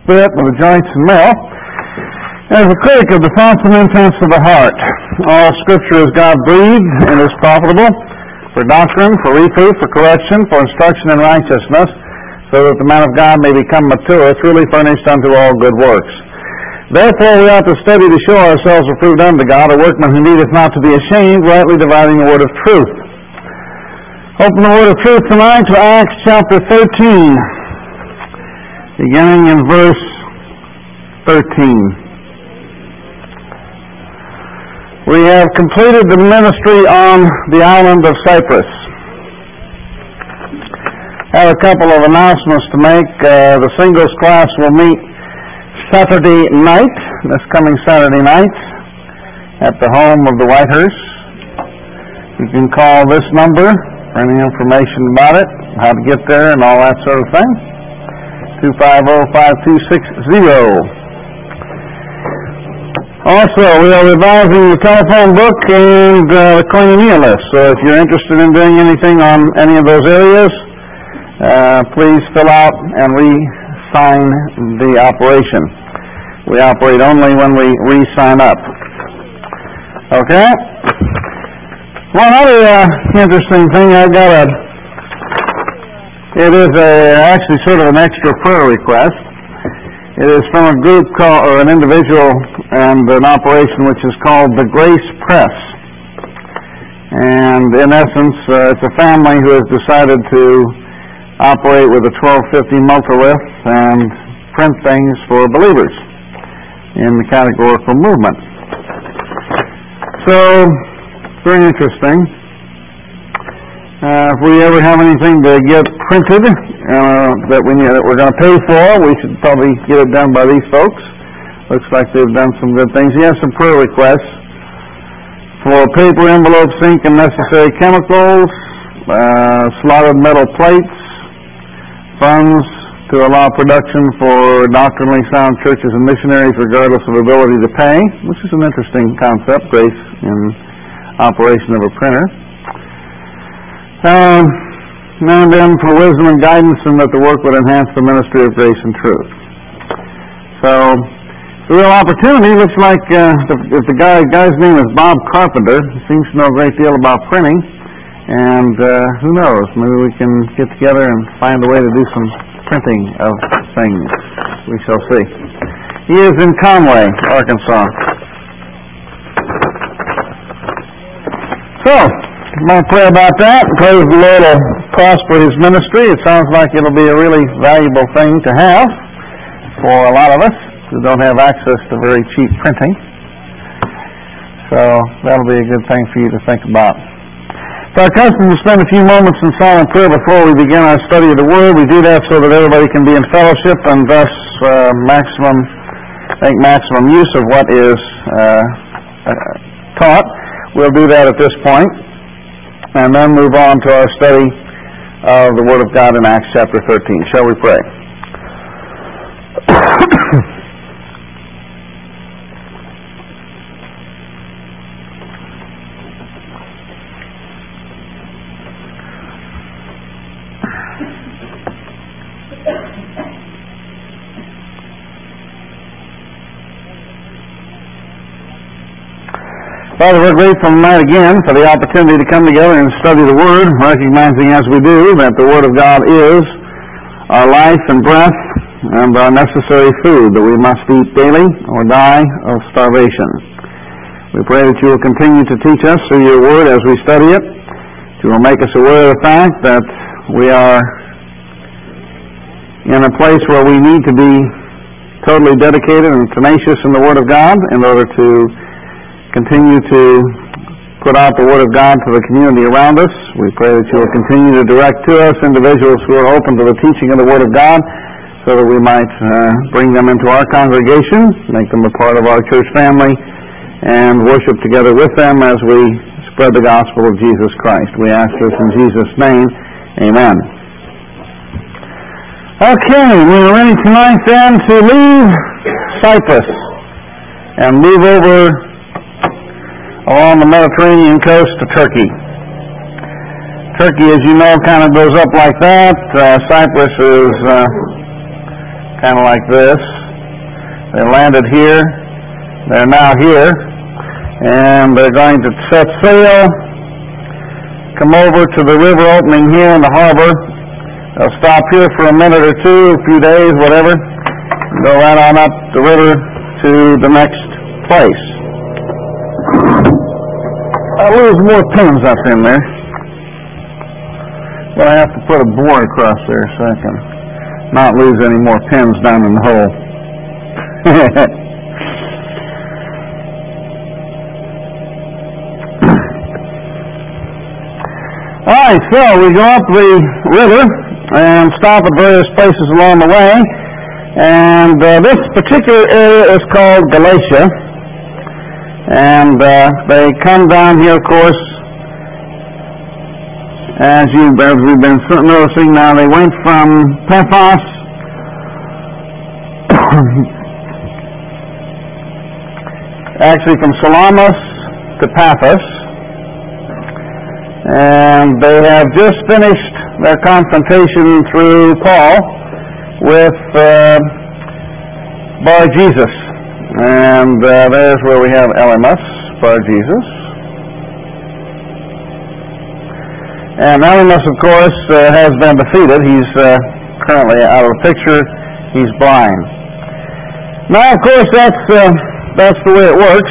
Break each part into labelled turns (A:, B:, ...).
A: spirit of the joints and marrow, as a critic of the thoughts and intents of the heart. All Scripture is God-breathed and is profitable for doctrine, for reproof, for correction, for instruction in righteousness, so that the man of God may become mature, truly furnished unto all good works. Therefore we ought to study to show ourselves approved unto God, a workman who needeth not to be ashamed, rightly dividing the word of truth. Open the word of truth tonight to Acts chapter 13, beginning in verse 13. We have completed the ministry on the island of Cyprus. I have a couple of announcements to make. The singles class will meet Saturday night, this coming Saturday night, at the home of the Whitehurst. You can call this number for any information about it, how to get there and all that sort of thing. 250-5260. Also, we are revising the telephone book and the koinonia list, so if you're interested in doing anything on any of those areas, please fill out and re-sign the operation. We operate only when we re-sign up. Okay? One other interesting thing, it is actually sort of an extra prayer request. It is from a group called, or an individual and an operation which is called the Grace Press. And in essence, it's a family who has decided to operate with a 1250 multilith and print things for believers in the categorical movement. So, very interesting. If we ever have anything to get printed that we're going to pay for, we should probably get it done by these folks. Looks like they've done some good things. He has some prayer requests for paper, envelopes, ink, and necessary chemicals, slotted metal plates, funds to allow production for doctrinally sound churches and missionaries regardless of ability to pay, which is an interesting concept, grace in operation of a printer. And then for wisdom and guidance, and that the work would enhance the ministry of grace and truth. So, the real opportunity looks like, if the guy's name is Bob Carpenter, he seems to know a great deal about printing, and who knows, maybe we can get together and find a way to do some printing of things. We shall see. He is in Conway, Arkansas. So, I'm going to pray about that. Pray the Lord will prosper his ministry. It sounds like it'll be a really valuable thing to have for a lot of us who don't have access to very cheap printing. So, that'll be a good thing for you to think about. It's our custom to spend a few moments in silent prayer before we begin our study of the Word. We do that so that everybody can be in fellowship and thus make maximum use of what is taught. We'll do that at this point, and then move on to our study of the Word of God in Acts chapter 13. Shall we pray? Father, we're grateful tonight again for the opportunity to come together and study the Word, recognizing as we do that the Word of God is our life and breath and our necessary food that we must eat daily or die of starvation. We pray that you will continue to teach us through your Word as we study it. You will make us aware of the fact that we are in a place where we need to be totally dedicated and tenacious in the Word of God in order to continue to put out the Word of God to the community around us. We pray that you will continue to direct to us individuals who are open to the teaching of the Word of God so that we might bring them into our congregation, make them a part of our church family, and worship together with them as we spread the gospel of Jesus Christ. We ask this in Jesus' name. Amen. Okay, we're ready tonight then to leave Cyprus and move over along the Mediterranean coast to Turkey. Turkey, as you know, kind of goes up like that. Cyprus is kind of like this. They landed here. They're now here. And they're going to set sail, come over to the river opening here in the harbor. They'll stop here for a minute or two, a few days, whatever, and go right on up the river to the next place. I'll lose more pins up in there. But I have to put a board across there so I can not lose any more pins down in the hole. Alright, so we go up the river and stop at various places along the way. And this particular area is called Galatia. And they come down here, of course, as we've been noticing now. They went from Paphos actually from Salamis to Paphos. And they have just finished their confrontation through Paul with Bar-Jesus. And there's where we have Elymas, Bar-Jesus. And Elymas, of course, has been defeated. He's currently out of the picture. He's blind. Now, of course, that's the way it works.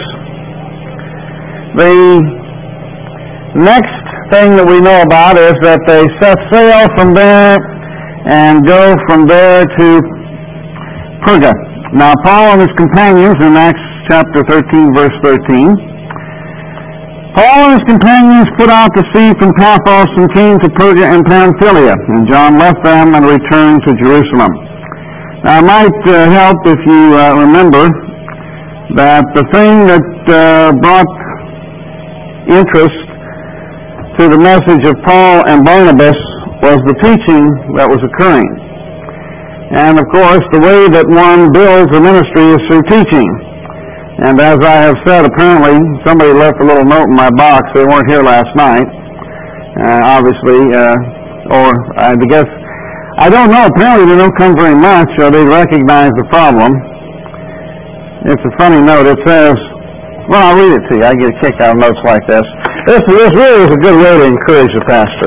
A: The next thing that we know about is that they set sail from there and go from there to Perga. Now, Paul and his companions in Acts chapter 13, verse 13, Paul and his companions put out to sea from Paphos and came to Perga and Pamphylia, and John left them and returned to Jerusalem. Now, it might help if you remember that the thing that brought interest to the message of Paul and Barnabas was the teaching that was occurring. And of course, the way that one builds a ministry is through teaching. And as I have said, apparently somebody left a little note in my box. They weren't here last night, obviously, or I guess, I don't know. Apparently they don't come very much, or they recognize the problem. It's a funny note. It says, well, I'll read it to you. I get a kick out of notes like this. This really is a good way to encourage the pastor.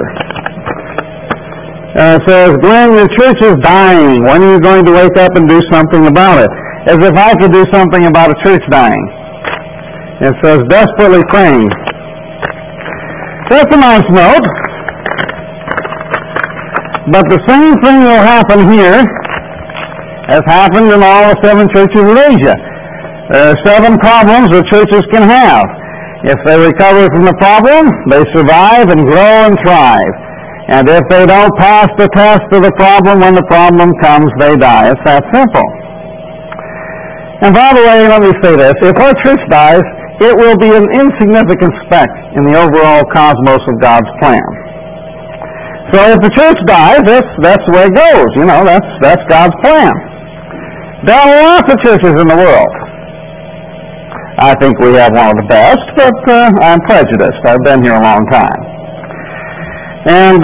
A: It says, Glenn, your church is dying. When are you going to wake up and do something about it? As if I could do something about a church dying. It says, desperately praying. That's a nice note. But the same thing will happen here as happened in all the 7 churches of Asia. There are 7 problems that churches can have. If they recover from the problem, they survive and grow and thrive. And if they don't pass the test of the problem, when the problem comes, they die. It's that simple. And by the way, let me say this. If our church dies, it will be an insignificant speck in the overall cosmos of God's plan. So if the church dies, that's the way it goes. You know, that's God's plan. There are lots of churches in the world. I think we have one of the best, but I'm prejudiced. I've been here a long time. And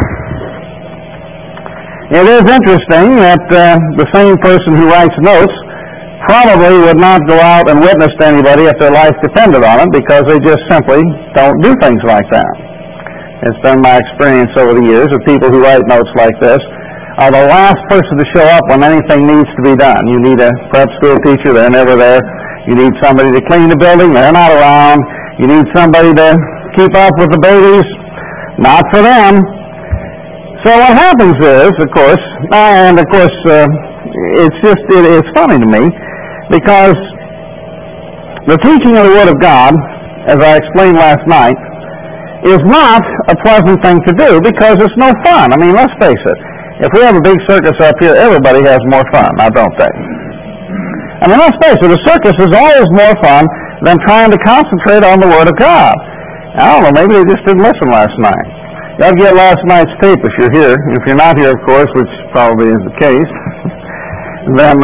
A: it is interesting that the same person who writes notes probably would not go out and witness to anybody if their life depended on it, because they just simply don't do things like that. It's been my experience over the years of people who write notes like this are the last person to show up when anything needs to be done. You need a prep school teacher, they're never there. You need somebody to clean the building, they're not around. You need somebody to keep up with the babies, not for them. So what happens is, of course, it's funny to me, because the teaching of the Word of God, as I explained last night, is not a pleasant thing to do, because it's no fun. I mean, let's face it. If we have a big circus up here, everybody has more fun, now don't they? I mean, let's face it, a circus is always more fun than trying to concentrate on the Word of God. I don't know, maybe they just didn't listen last night. Y'all get last night's tape if you're here. If you're not here, of course, which probably is the case, then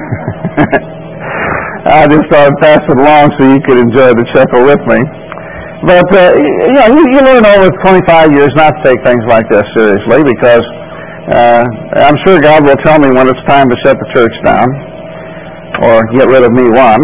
A: I just thought I'd pass it along so you could enjoy the chuckle with me. But, you learn over 25 years not to take things like this seriously, because I'm sure God will tell me when it's time to shut the church down, or get rid of me one.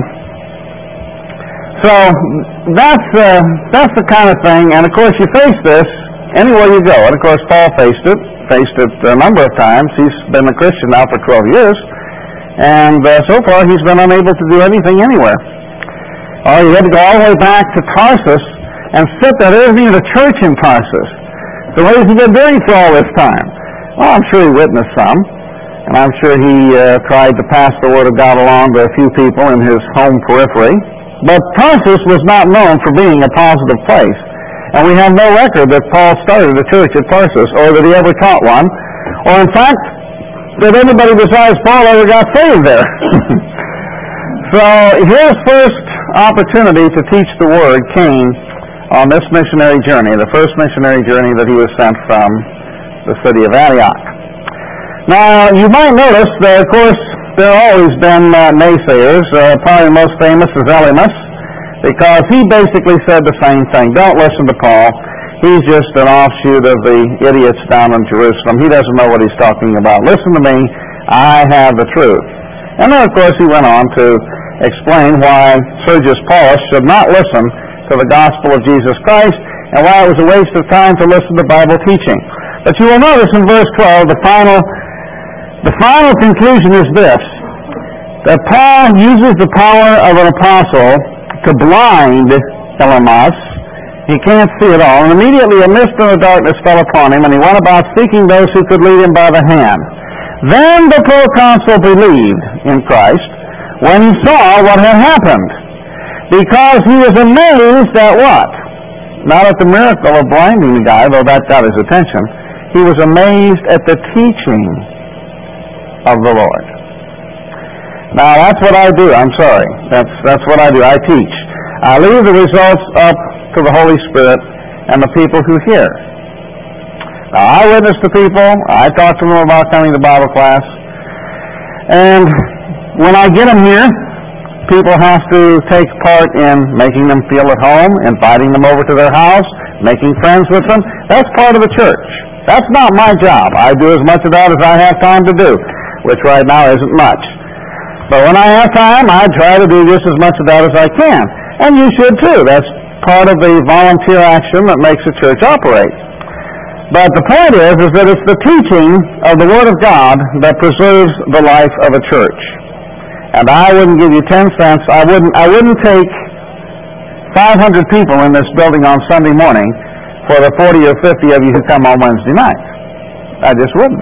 A: So that's the kind of thing, and of course you face this anywhere you go. And of course Paul faced it a number of times. He's been a Christian now for 12 years, and so far he's been unable to do anything anywhere. He had to go all the way back to Tarsus and sit there. There isn't even a church in Tarsus. So what has he been doing for all this time? Well, I'm sure he witnessed some, and I'm sure he tried to pass the Word of God along to a few people in his home periphery. But Tarsus was not known for being a positive place. And we have no record that Paul started a church at Tarsus, or that he ever taught one, or in fact, that anybody besides Paul ever got saved there. So his first opportunity to teach the Word came on this missionary journey, the first missionary journey that he was sent from the city of Antioch. Now, you might notice that, of course, there have always been naysayers. Probably the most famous is Elymas, because he basically said the same thing. Don't listen to Paul. He's just an offshoot of the idiots down in Jerusalem. He doesn't know what he's talking about. Listen to me. I have the truth. And then, of course, he went on to explain why Sergius Paulus should not listen to the gospel of Jesus Christ, and why it was a waste of time to listen to Bible teaching. But you will notice in verse 12, the final conclusion is this, that Paul uses the power of an apostle to blind Elymas. He can't see it all. And immediately a mist and a darkness fell upon him, and he went about seeking those who could lead him by the hand. Then the proconsul believed in Christ when he saw what had happened, because he was amazed at what? Not at the miracle of blinding the guy, though that got his attention. He was amazed at the teaching of the Lord. Now, that's what I do. I'm sorry. That's what I do. I teach. I leave the results up to the Holy Spirit and the people who hear. Now, I witness to people. I talk to them about coming to Bible class. And when I get them here, people have to take part in making them feel at home, inviting them over to their house, making friends with them. That's part of the church. That's not my job. I do as much of that as I have time to do, which right now isn't much. But when I have time, I try to do just as much of that as I can. And you should too. That's part of the volunteer action that makes a church operate. But the point is that it's the teaching of the Word of God that preserves the life of a church. And I wouldn't give you 10 cents. I wouldn't take 500 people in this building on Sunday morning for the 40 or 50 of you who come on Wednesday night. I just wouldn't.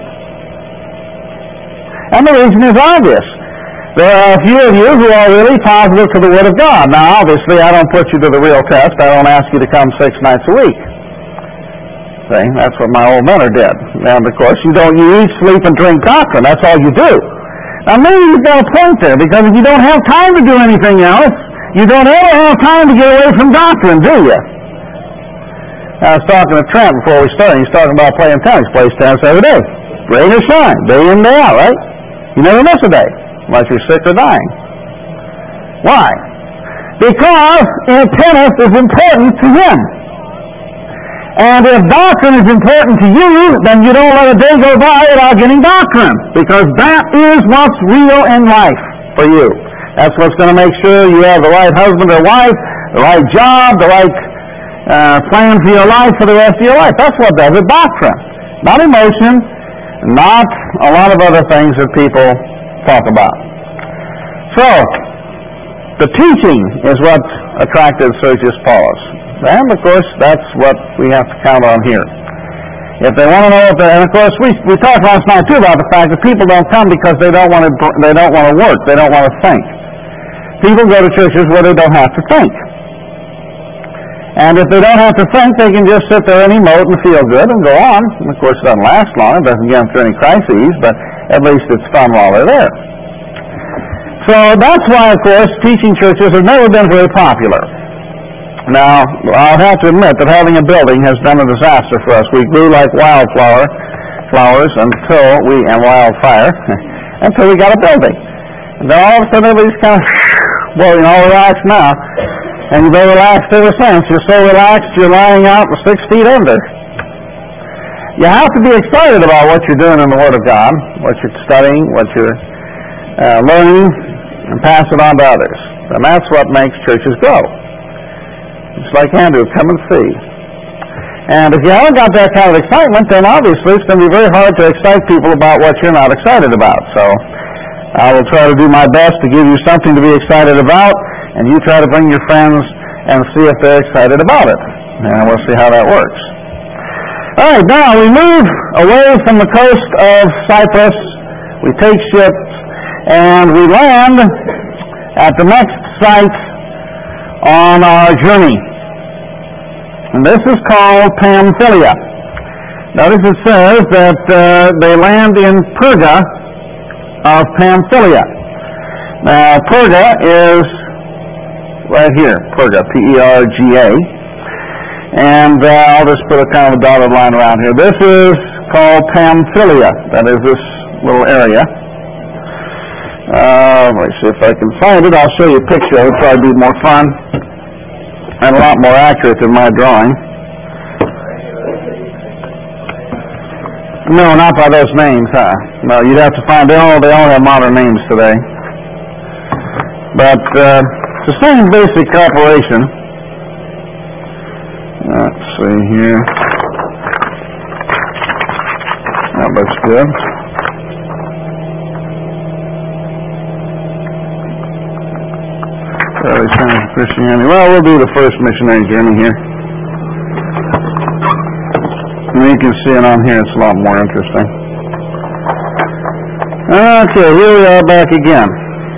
A: And the reason is obvious. There are a few of you who are really positive to the Word of God. Now, obviously, I don't put you to the real test. I don't ask you to come 6 nights a week. See, that's what my old mentor did. And, of course, you eat, sleep, and drink doctrine. That's all you do. Now, maybe you've got a point there, because if you don't have time to do anything else, you don't ever have time to get away from doctrine, do you? I was talking to Trent before we started. He's talking about playing tennis. He plays tennis every day. Rain or shine, day in, day out, right? You never miss a day, unless you're sick or dying. Why? Because tennis is important to him. And if doctrine is important to you, then you don't let a day go by without getting doctrine, because that is what's real in life for you. That's what's going to make sure you have the right husband or wife, the right job, the right plan for your life for the rest of your life. That's what does it, doctrine. Not emotion, not a lot of other things that people talk about. So, the teaching is what attracted Sergius Paulus. And, of course, that's what we have to count on here. If they want to know what and of course, we talked last night, too, about the fact that people don't come because they don't want to work, they don't want to think. People go to churches where they don't have to think. And if they don't have to think, they can just sit there and emote and feel good and go on. And, of course, it doesn't last long. It doesn't get them through any crises, but at least it's fun while they're there. So that's why, of course, teaching churches have never been very popular. Now, I'll have to admit that having a building has been a disaster for us. We grew like flowers until we got a building. And then all of a sudden everybody's kind of, well, relaxed now. And you've been relaxed ever since. You're so relaxed, you're lying out 6 feet under. You have to be excited about what you're doing in the Word of God, what you're studying, what you're learning. and pass it on to others. And that's what makes churches grow. It's like Andrew, come and see. And if you haven't got that kind of excitement, then obviously it's going to be very hard to excite people about what you're not excited about. So I will try to do my best to give you something to be excited about, and you try to bring your friends and see if they're excited about it. And we'll see how that works. All right, now we move away from the coast of Cyprus. We take ships, and we land at the next site on our journey. And this is called Pamphylia. Notice it says that they land in Perga of Pamphylia. Now, Perga is right here, Perga, P-E-R-G-A. And I'll just put a kind of a dotted line around here. This is called Pamphylia. That is this little area. Let me see if I can find it. I'll show you a picture. It'll probably be more fun and a lot more accurate than my drawing. No, not by those names, huh? No, you'd have to find, they all have modern names today. But it's the same basic operation. Let's see here. That looks good. Early signs of Christianity. Well, we'll do the first missionary journey here. And you can see it on here. It's a lot more interesting. Okay, here we are back again.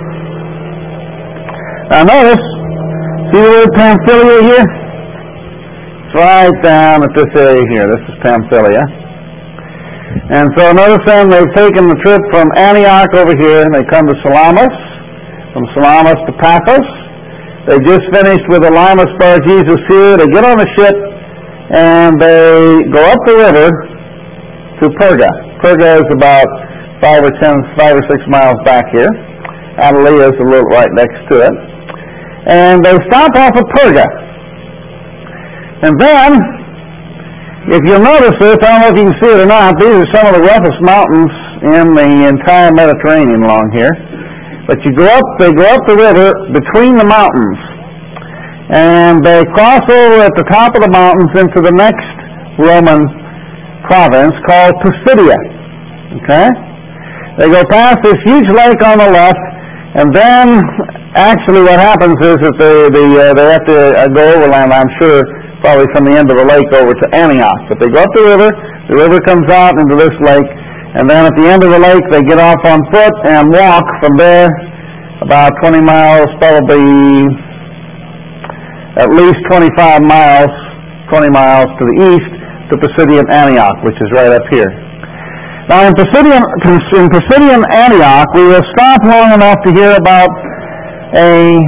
A: Now notice, see the word Pamphylia here? It's right down at this area here. This is Pamphylia. And so notice then they've taken the trip from Antioch over here, and they come to Salamis, from Salamis to Paphos. They just finished with Elymas Bar Jesus here. They get on a ship, and they go up the river to Perga. Perga is about 5 or 6 miles back here. Attalia is a little right next to it. And they stop off at Perga. And then, if you'll notice this, I don't know if you can see it or not, these are some of the roughest mountains in the entire Mediterranean along here. But they go up the river between the mountains. And they cross over at the top of the mountains into the next Roman province called Pisidia. Okay? They go past this huge lake on the left, and then actually what happens is that they have to go overland, I'm sure, probably from the end of the lake over to Antioch. But they go up the river comes out into this lake, and then at the end of the lake they get off on foot and walk from there about 20 miles, probably at least 25 miles, 20 miles to the east to Pisidian Antioch, which is right up here. Now in Pisidian Antioch, we will stop long enough to hear about a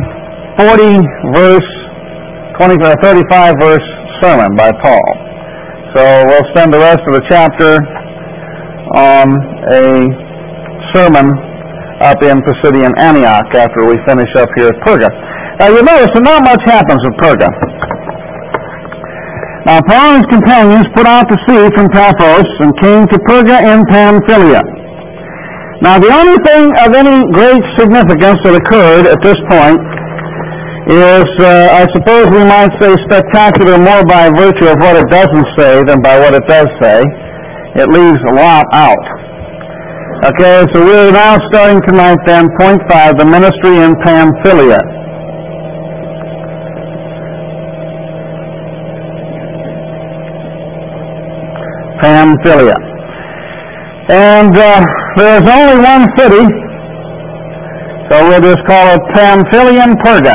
A: 35-verse sermon by Paul. So we'll spend the rest of the chapter on a sermon up in Pisidian Antioch after we finish up here at Perga. Now you'll notice that not much happens at Perga. Now Paul and his companions put out to sea from Paphos and came to Perga in Pamphylia. Now the only thing of any great significance that occurred at this point is, I suppose we might say, spectacular more by virtue of what it doesn't say than by what it does say. It leaves a lot out. Okay, so we're now starting tonight then, point 5, the ministry in Pamphylia. Pamphylia. And there's only one city, so we'll just call it Pamphylian Perga.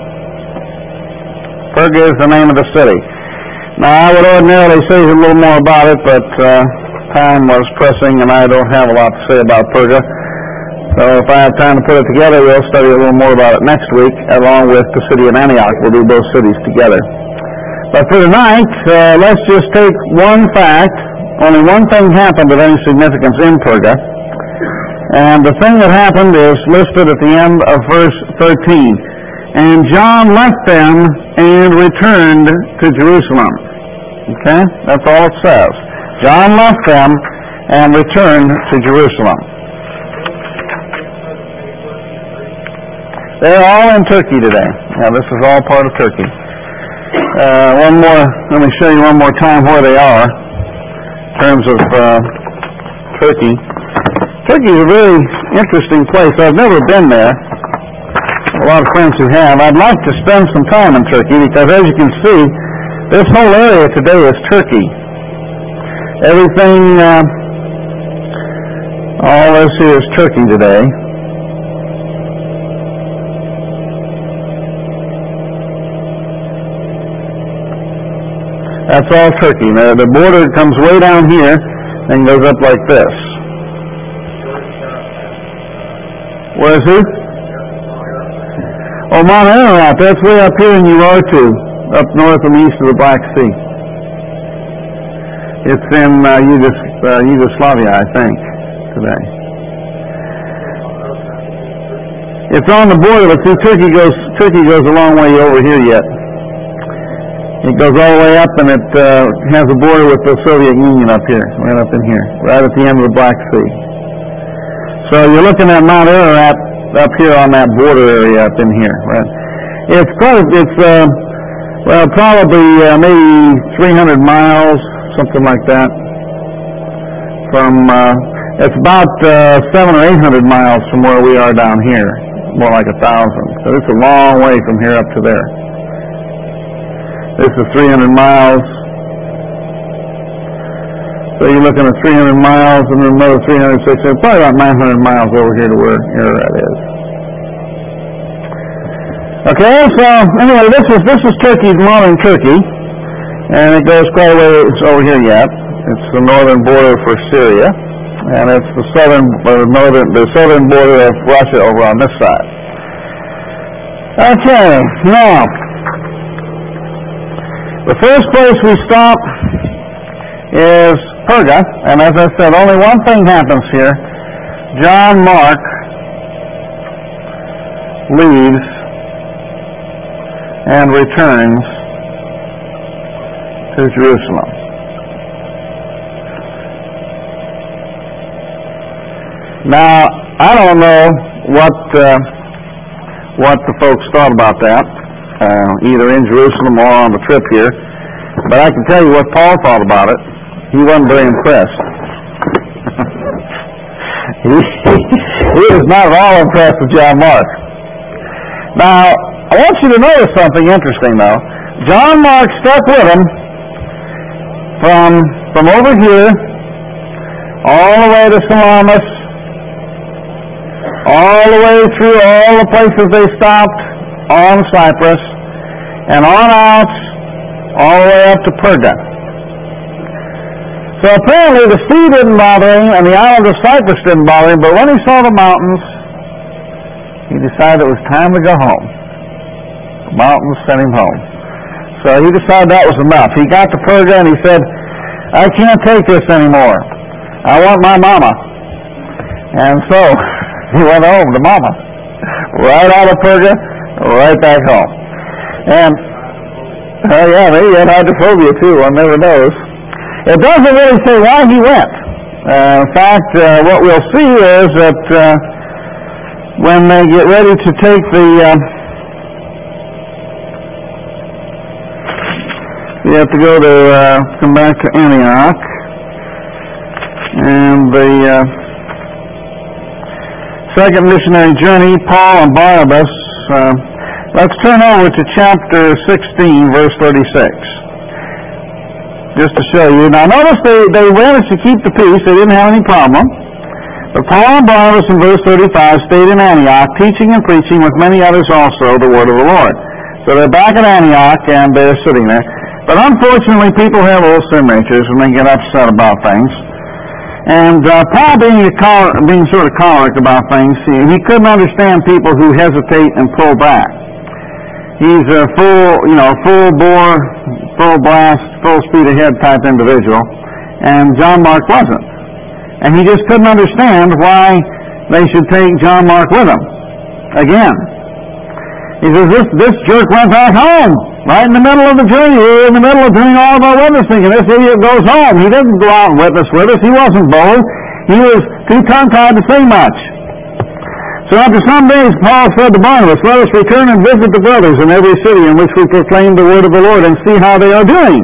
A: Perga is the name of the city. Now, I would ordinarily say a little more about it, but time was pressing, and I don't have a lot to say about Perga. So if I have time to put it together, we'll study a little more about it next week, along with Pisidian Antioch. We'll do both cities together. But for tonight, let's just take one fact. Only one thing happened of any significance in Perga, and the thing that happened is listed at the end of verse 13. And John left them and returned to Jerusalem. Okay? That's all it says. John left them and returned to Jerusalem. They're all in Turkey today. Now, this is all part of Turkey. One more, let me show you one more time where they are in terms of Turkey. Turkey is a very interesting place. I've never been there. A lot of friends who have. I'd like to spend some time in Turkey because, as you can see, this whole area today is Turkey. Everything, all this here is Turkey today. That's all Turkey. Now, the border comes way down here and goes up like this. Where is it? Oh, Mount Ararat. That's way up here in Urartu, up north and east of the Black Sea. It's in Yugoslavia, I think, today. It's on the border, but see, Turkey goes a long way over here yet. It goes all the way up, and it has a border with the Soviet Union up here, right up in here, right at the end of the Black Sea. So you're looking at Mount Ararat up here on that border area up in here. Right? It's probably maybe 300 miles, something like that. From it's about 700 or 800 miles from where we are down here, more like 1,000. So it's a long way from here up to there. This is 300 miles. So you're looking at 300 miles and then another 360, probably about 900 miles over here to where Ararat is. Okay, so anyway, this is Turkey, modern Turkey, and it goes quite a ways over here yet. It's the northern border for Syria, and it's the southern border of Russia over on this side. Okay, now. The first place we stop is Perga, and as I said, only one thing happens here. John Mark leaves and returns to Jerusalem. Now, I don't know what the folks thought about that. Either in Jerusalem or on the trip here. But I can tell you what Paul thought about it. He wasn't very impressed. he was not at all impressed with John Mark. Now, I want you to notice something interesting, though. John Mark stuck with him from over here all the way to Salamis, all the way through all the places they stopped on Cyprus, and on out all the way up to Perga. So apparently the sea didn't bother him and the island of Cyprus didn't bother him, but when he saw the mountains, he decided it was time to go home. The mountains sent him home. So he decided that was enough. He got to Perga and he said, I can't take this anymore. I want my mama. And so he went home to mama. Right out of Perga, right back home. And, yeah, maybe he had hydrophobia too, one never knows. It doesn't really say why he went. In fact, what we'll see is that when they get ready to take you have to go to, come back to Antioch, and the second missionary journey, Paul and Barnabas. Let's turn over to chapter 16, verse 36. Just to show you. Now notice they managed to keep the peace. They didn't have any problem. But Paul and Barnabas in verse 35 stayed in Antioch, teaching and preaching with many others also the word of the Lord. So they're back in Antioch and they're sitting there. But unfortunately people have little sin natures and they get upset about things. And Paul being sort of choleric about things, he couldn't understand people who hesitate and pull back. He's a full bore, full blast, full speed ahead type individual, and John Mark wasn't. And he just couldn't understand why they should take John Mark with them. Again. He says, this jerk went back home, right in the middle of the journey. We were in the middle of doing all of our witnessing, and this idiot goes home. He didn't go out and witness with us. He wasn't bold. He was too tongue-tied to say much. So after some days, Paul said to Barnabas, "Let us return and visit the brothers in every city in which we proclaim the word of the Lord and see how they are doing."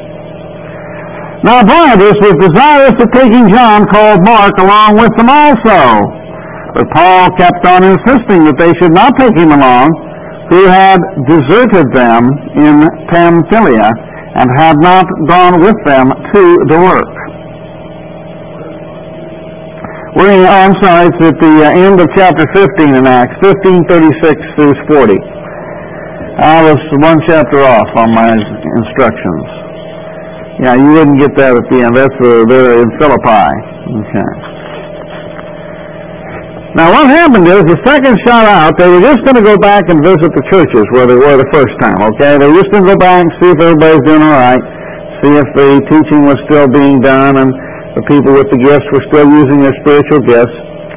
A: Now Barnabas was desirous of taking John, called Mark, along with them also. But Paul kept on insisting that they should not take him along, who had deserted them in Pamphylia and had not gone with them to the work. It's at the end of chapter 15 in Acts, 15:36 through 40. I was one chapter off on my instructions. Yeah, you wouldn't get that at the end. That's they're in Philippi. Okay. Now what happened is, the second shot out, they were just going to go back and visit the churches where they were the first time, okay? They were just going to go back and see if everybody's doing all right, see if the teaching was still being done, and the people with the gifts were still using their spiritual gifts.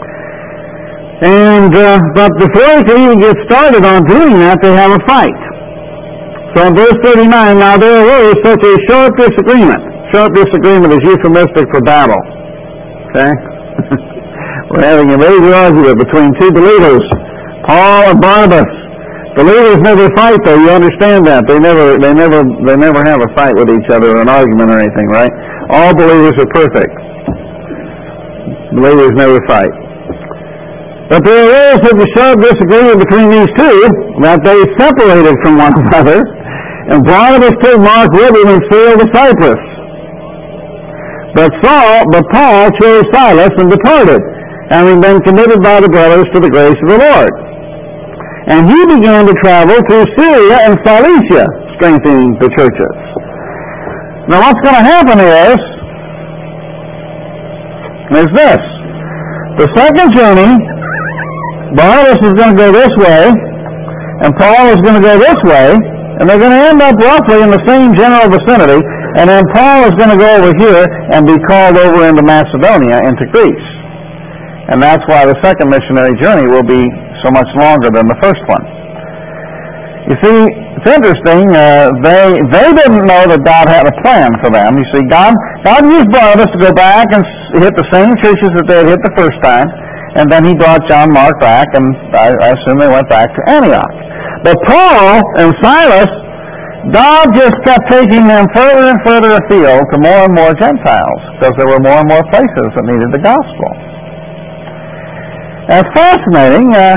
A: And but before they could even get started on doing that, they have a fight. So in verse 39, now there arose such a sharp disagreement. Sharp disagreement is euphemistic for battle. Okay? We're having a major argument between two believers, Paul and Barnabas. Believers never fight, though. You understand that? They never have a fight with each other, or an argument or anything, right? All believers are perfect. Believers never fight. But there arose such a sharp disagreement between these two that they separated from one another, and Barnabas took Mark with him and sailed to Cyprus. But Paul chose Silas and departed, having been committed by the brothers to the grace of the Lord. And he began to travel through Syria and Cilicia, strengthening the churches. Now what's going to happen is this. The second journey, Barnabas is going to go this way, and Paul is going to go this way, and they're going to end up roughly in the same general vicinity, and then Paul is going to go over here and be called over into Macedonia, into Greece. And that's why the second missionary journey will be so much longer than the first one. You see, it's interesting, they didn't know that God had a plan for them. You see, God used Barnabas to go back and hit the same churches that they had hit the first time, and then he brought John Mark back, and I assume they went back to Antioch. But Paul and Silas, God just kept taking them further and further afield to more and more Gentiles, because there were more and more places that needed the gospel. And it's fascinating that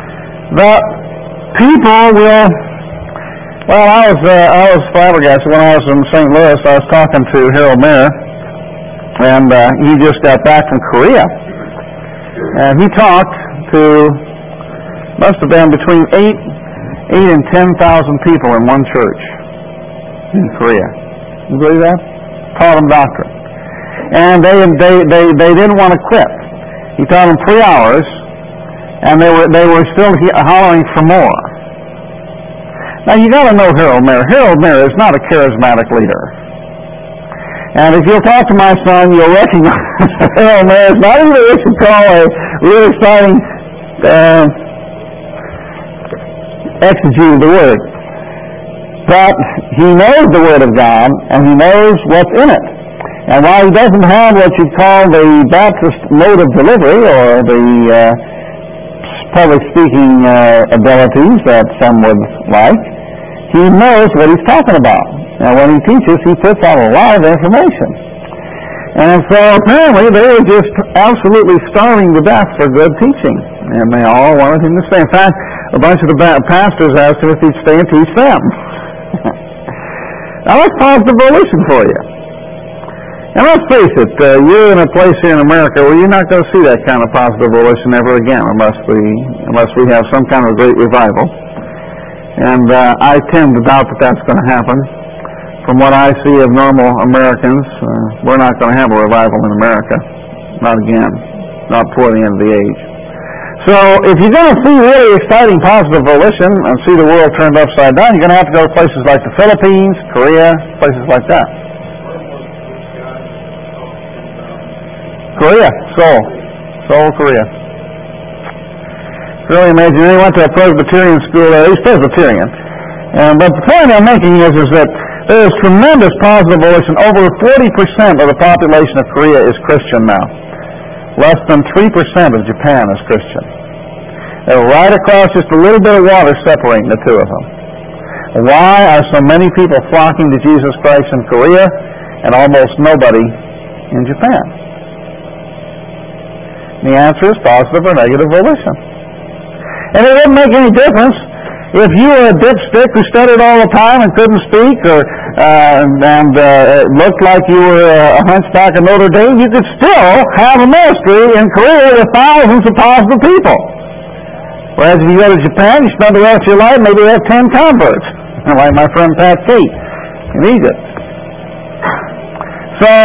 A: people will... Well, I was flabbergasted when I was in St. Louis. I was talking to Harold Mayer, and he just got back from Korea. And he talked to, must have been between 8 and 10,000 people in one church in Korea. You believe that? Taught them doctrine. And they didn't want to quit. He taught them 3 hours, and they were still hollering for more. Now you got to know Harold Mayer. Harold Mayer is not a charismatic leader. And if you'll talk to my son, you'll recognize Harold Mayer is not even what you call a really exciting exegete of the Word. But he knows the Word of God, and he knows what's in it. And while he doesn't have what you call the Baptist mode of delivery, or the public speaking abilities that some would like, he knows what he's talking about. And when he teaches, he puts out a lot of information. And so apparently they were just absolutely starving to death for good teaching. And they all wanted him to stay. In fact, a bunch of the pastors asked him if he'd stay and teach them. Now that's positive volition for you. And let's face it, you're in a place here in America where you're not going to see that kind of positive volition ever again unless we have some kind of great revival. And I tend to doubt that that's going to happen. From what I see of normal Americans, we're not going to have a revival in America. Not again. Not before the end of the age. So if you're going to see really exciting positive volition and see the world turned upside down, you're going to have to go to places like the Philippines, Korea, places like that. Korea, Seoul, Korea. It's really amazing. He went to a Presbyterian school there. He's Presbyterian. But the point I'm making is that there is tremendous positive volition. Over 40% of the population of Korea is Christian now. Less than 3% of Japan is Christian. They're right across, just a little bit of water separating the two of them. Why are so many people flocking to Jesus Christ in Korea and almost nobody in Japan? The answer is positive or negative volition. And it didn't make any difference if you were a dipstick who stuttered all the time and couldn't speak, or it looked like you were a hunchback of Notre Dame. You could still have a ministry in Korea with thousands of positive people. Whereas if you go to Japan, you spend the rest of your life, maybe you have 10 converts, like my friend Pat Keith in Egypt. So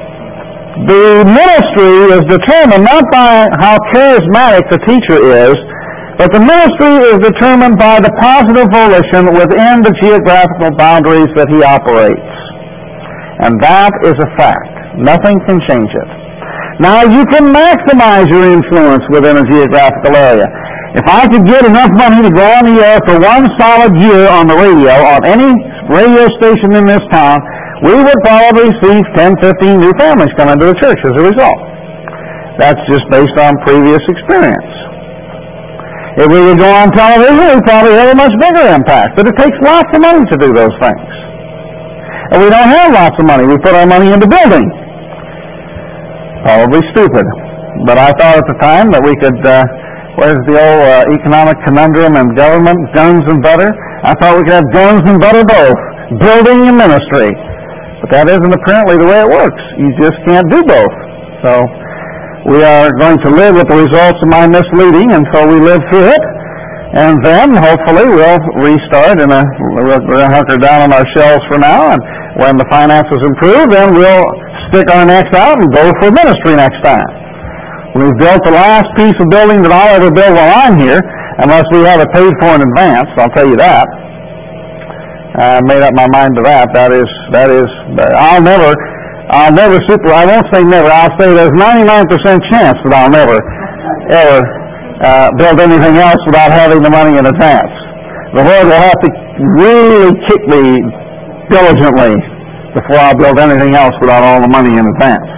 A: the ministry is determined not by how charismatic the teacher is, but the ministry is determined by the positive volition within the geographical boundaries that he operates. And that is a fact. Nothing can change it. Now, you can maximize your influence within a geographical area. If I could get enough money to go on the air for one solid year on the radio, on any radio station in this town, we would probably see 10, 15 new families come into the church as a result. That's just based on previous experience. If we would go on television, we'd probably have a much bigger impact. But it takes lots of money to do those things. And we don't have lots of money. We put our money into building. Probably stupid. But I thought at the time that we could, where's the old economic conundrum and government, guns and butter? I thought we could have guns and butter both, building and ministry. But that isn't apparently the way it works. You just can't do both. So we are going to live with the results of my misleading until we live through it, and then hopefully we'll restart and we'll hunker down on our shelves for now, and when the finances improve, then we'll stick our necks out and go for ministry next time. We've built the last piece of building that I'll ever build while I'm here, unless we have it paid for in advance, I'll tell you that. I made up my mind to that. That is, I won't say never, I'll say there's 99% chance that I'll never, ever build anything else without having the money in advance. The Lord will have to really kick me diligently before I'll build anything else without all the money in advance.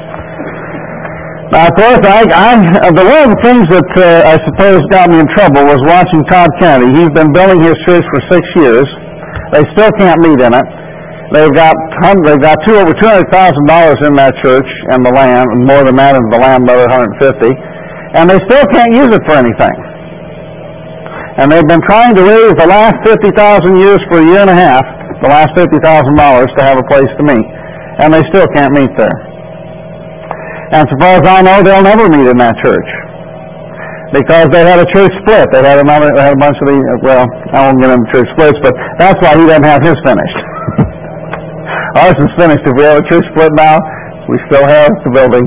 A: Now, of course, one of the things that I suppose got me in trouble was watching Todd Kennedy. He's been building his church for 6 years. They still can't meet in it. They've got over $200,000 in that church and the land, and more than that in the land, another $150,000, and they still can't use it for anything. And they've been trying to raise the last $50,000 years for a year and a half, the last $50,000 to have a place to meet, and they still can't meet there. And so far as I know, they'll never meet in that church because they had a church split. They had a bunch of the I won't get into church splits, but that's why he doesn't have his finished. Ours is finished. If we have a church split now, we still have the building.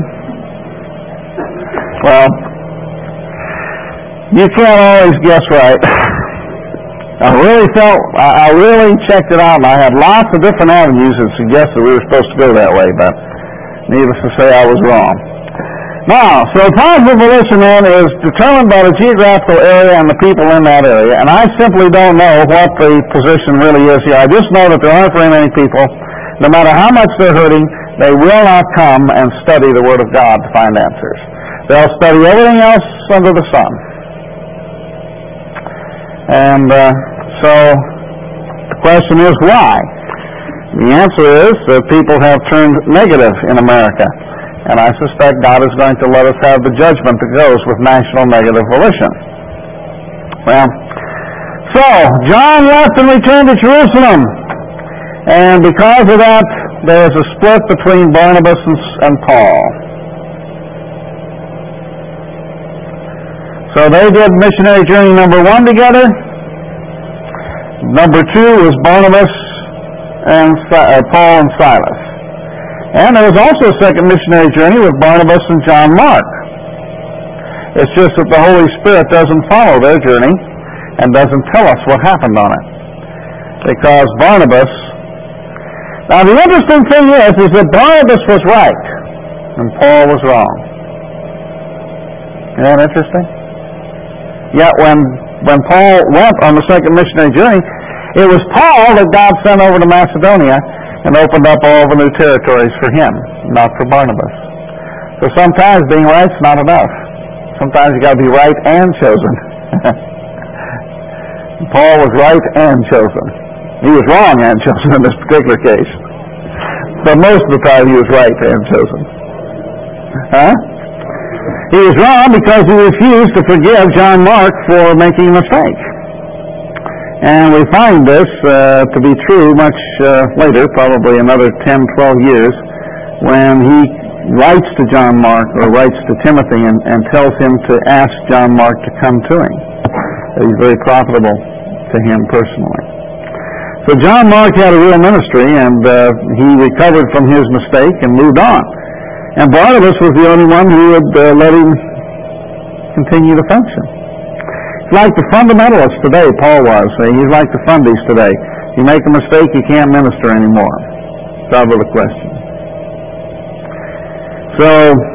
A: Well, you can't always guess right. I really checked it out, and I had lots of different avenues that suggested we were supposed to go that way, but needless to say, I was wrong. Now, so positive volition then is determined by the geographical area and the people in that area, and I simply don't know what the position really is here. I just know that there aren't very many people. No matter how much they're hurting, they will not come and study the Word of God to find answers. They'll study everything else under the sun. And so the question is why? The answer is that people have turned negative in America. And I suspect God is going to let us have the judgment that goes with national negative volition. Well, so John left and returned to Jerusalem. And because of that, there's a split between Barnabas and Paul. So they did missionary journey number 1 together. Number 2 was Barnabas and Paul and Silas. And there was also a second missionary journey with Barnabas and John Mark. It's just that the Holy Spirit doesn't follow their journey and doesn't tell us what happened on it. Because Barnabas... Now the interesting thing is that Barnabas was right and Paul was wrong. Isn't that interesting? Yet when Paul went on the second missionary journey, it was Paul that God sent over to Macedonia and opened up all the new territories for him, not for Barnabas. So sometimes being right's not enough. Sometimes you got to be right and chosen. Paul was right and chosen. He was wrong and chosen in this particular case. But most of the time he was right and chosen. He was wrong because he refused to forgive John Mark for making a mistake. And we find this to be true much later, probably another 10, 12 years, when he writes to John Mark, or writes to Timothy, and tells him to ask John Mark to come to him. He's very profitable to him personally. So John Mark had a real ministry, and he recovered from his mistake and moved on. And Barnabas was the only one who would let him continue to function. It's like the fundamentalists today, Paul was. He's like the fundies today. You make a mistake, you can't minister anymore. It's out of the question. So,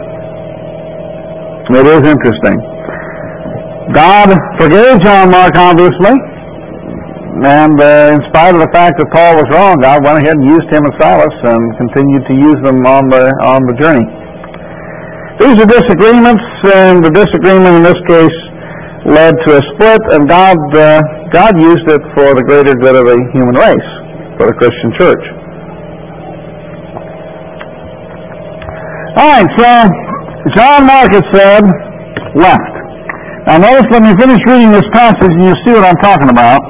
A: it is interesting. God forgave John Mark, obviously, and in spite of the fact that Paul was wrong, God went ahead and used him and Silas and continued to use them on the journey. These are disagreements, and the disagreement in this case led to a split, and God used it for the greater good of the human race, for the Christian church. All right, so John Mark, it said, left. Now notice, let me finish reading this passage and you'll see what I'm talking about.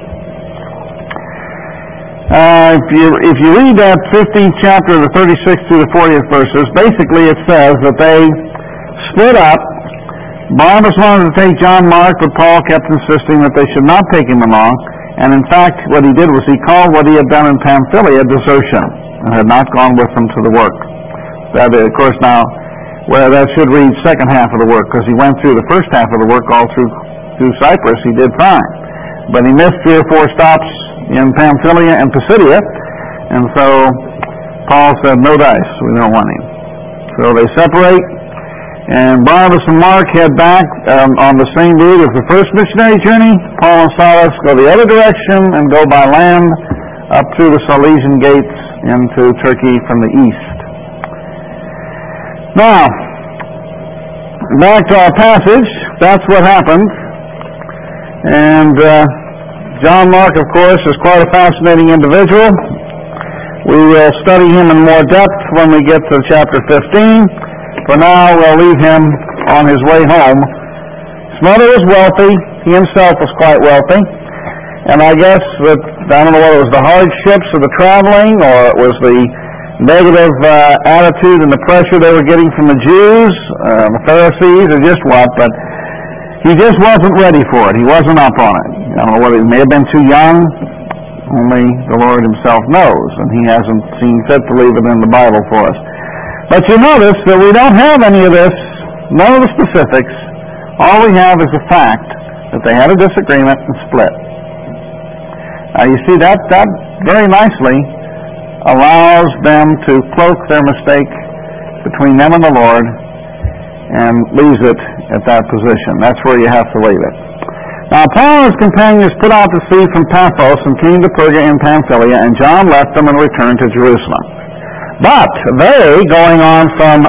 A: If you read that 15th chapter, the 36th through the 40th verses, basically it says that they split up. Barnabas wanted to take John Mark, but Paul kept insisting that they should not take him along. And in fact, what he did was he called what he had done in Pamphylia desertion, and had not gone with them to the work. That, of course, now, well, that should read second half of the work, because he went through the first half of the work all through Cyprus. He did fine. But he missed 3 or 4 stops in Pamphylia and Pisidia, and so Paul said, no dice, we don't want him. So they separate, and Barnabas and Mark head back on the same route as the first missionary journey. Paul and Silas go the other direction and go by land up through the Silesian gates into Turkey from the east. Now, back to our passage. That's what happened. And John Mark, of course, is quite a fascinating individual. We will study him in more depth when we get to chapter 15. For now, we'll leave him on his way home. His mother was wealthy. He himself was quite wealthy. And I guess that, I don't know whether it was the hardships of the traveling, or it was the negative attitude and the pressure they were getting from the Jews, the Pharisees, or just what, but he just wasn't ready for it. He wasn't up on it. I don't know whether he may have been too young. Only the Lord himself knows, and he hasn't seen fit to leave it in the Bible for us. But you notice that we don't have any of this, none of the specifics. All we have is the fact that they had a disagreement and split. Now you see, that very nicely allows them to cloak their mistake between them and the Lord, and leaves it at that position. That's where you have to leave it. Now Paul and his companions put out to sea from Paphos and came to Perga in Pamphylia, and John left them and returned to Jerusalem. But they, going on from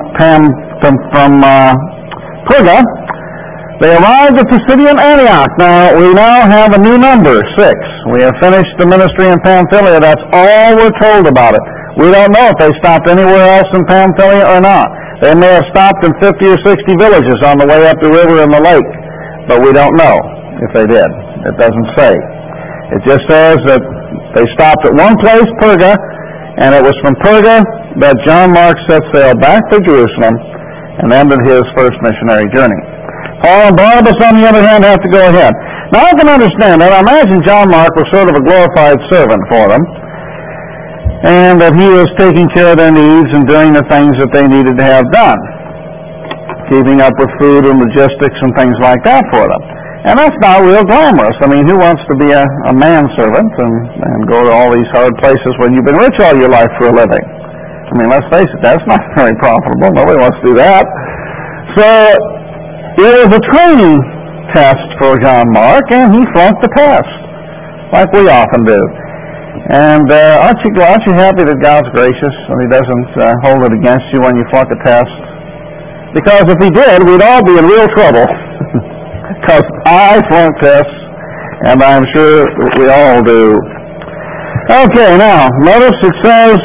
A: Perga, they arrived at Pisidian Antioch. Now, we now have a new number, 6. We have finished the ministry in Pamphylia. That's all we're told about it. We don't know if they stopped anywhere else in Pamphylia or not. They may have stopped in 50 or 60 villages on the way up the river and the lake, but we don't know if they did. It doesn't say. It just says that they stopped at one place, Perga, and it was from Perga that John Mark set sail back to Jerusalem and ended his first missionary journey. Paul and Barnabas, on the other hand, have to go ahead. Now, I can understand that. I imagine John Mark was sort of a glorified servant for them, and that he was taking care of their needs and doing the things that they needed to have done, keeping up with food and logistics and things like that for them. And that's not real glamorous. I mean, who wants to be a manservant and go to all these hard places when you've been rich all your life for a living? I mean, let's face it, that's not very profitable. Nobody wants to do that. So it was a training test for John Mark, and he flunked the test, like we often do. And aren't you happy that God's gracious and he doesn't hold it against you when you flunk a test? Because if he did, we'd all be in real trouble. because I flunk tests, and I'm sure we all do. Okay, now, notice it says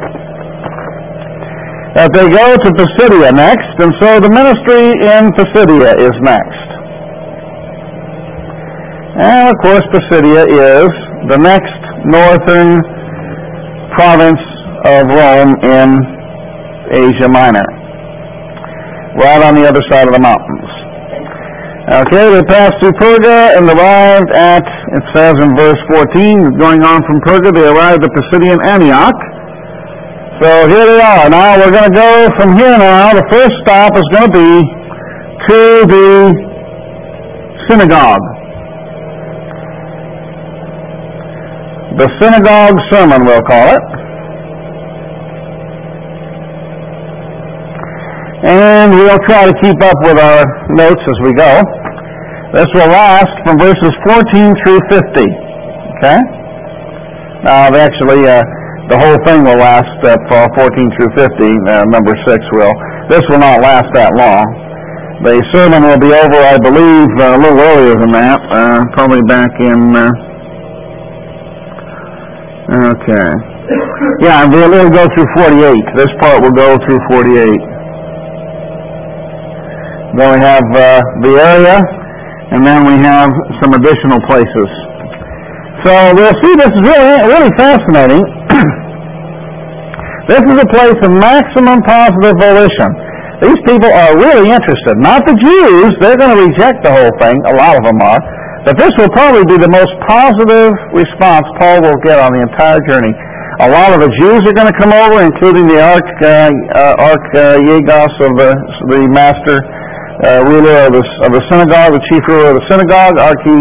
A: that they go to Pisidia next, and so the ministry in Pisidia is next. And, of course, Pisidia is the next northern province of Rome in Asia Minor, right on the other side of the mountains. Okay, they passed through Perga and arrived at, it says in verse 14, going on from Perga, they arrived at Pisidian Antioch. So here they are. Now we're going to go from here now. The first stop is going to be to the synagogue. The synagogue sermon, we'll call it. And we'll try to keep up with our notes as we go. This will last from verses 14 through 50. Okay? Now, actually, the whole thing will last from 14 through 50. Number 6 will. This will not last that long. The sermon will be over, I believe, a little earlier than that. Probably back in... okay. Yeah, we'll go through 48. This part will go through 48. Then we have the area, and then we have some additional places. So we'll see, this is really fascinating. This is a place of maximum positive volition. These people are really interested. Not the Jews, they're going to reject the whole thing, a lot of them are, but this will probably be the most positive response Paul will get on the entire journey. A lot of the Jews are going to come over, including the archieagos of the master ruler of the synagogue, the chief ruler of the synagogue,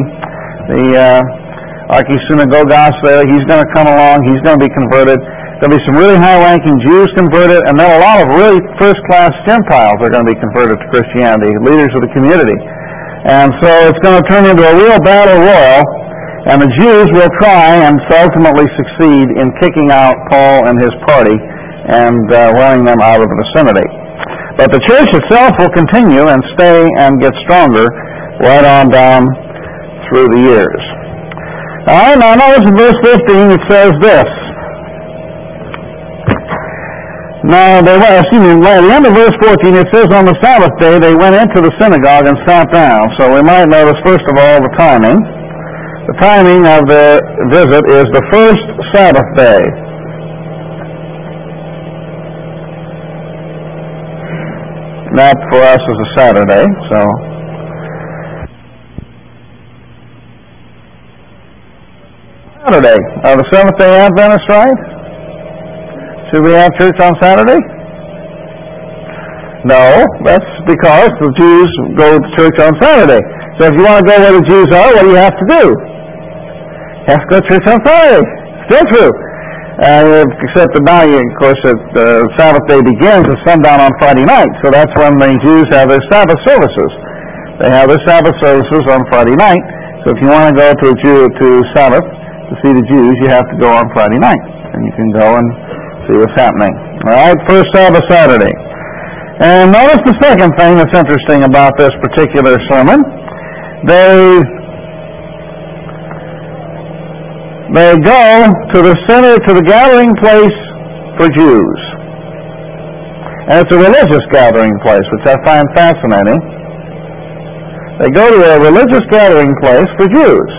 A: archisynagogas there. He's going to come along. He's going to be converted. There'll be some really high-ranking Jews converted, and then a lot of really first-class Gentiles are going to be converted to Christianity, leaders of the community. And so it's going to turn into a real battle royal, and the Jews will try and ultimately succeed in kicking out Paul and his party and running them out of the vicinity. But the church itself will continue and stay and get stronger right on down through the years. All right, now notice in verse 15 it says this. Now, at the end of verse 14, it says, on the Sabbath day they went into the synagogue and sat down. So we might notice, first of all, the timing. The timing of the visit is the first Sabbath day. That for us is a Saturday, so. Saturday. Are the Seventh-day Adventists right? Should we have church on Saturday? No, that's because the Jews go to church on Saturday. So if you want to go where the Jews are, what do you have to do? You have to go to church on Saturday. Still true. Except that now, of course, the Sabbath day begins at sundown on Friday night. So that's when the Jews have their Sabbath services. They have their Sabbath services on Friday night. So if you want to go to Sabbath to see the Jews, you have to go on Friday night. And you can go and see what's happening. All right, first Sabbath Saturday. And notice the second thing that's interesting about this particular sermon. They go to the center, to the gathering place for Jews. And it's a religious gathering place, which I find fascinating. They go to a religious gathering place for Jews.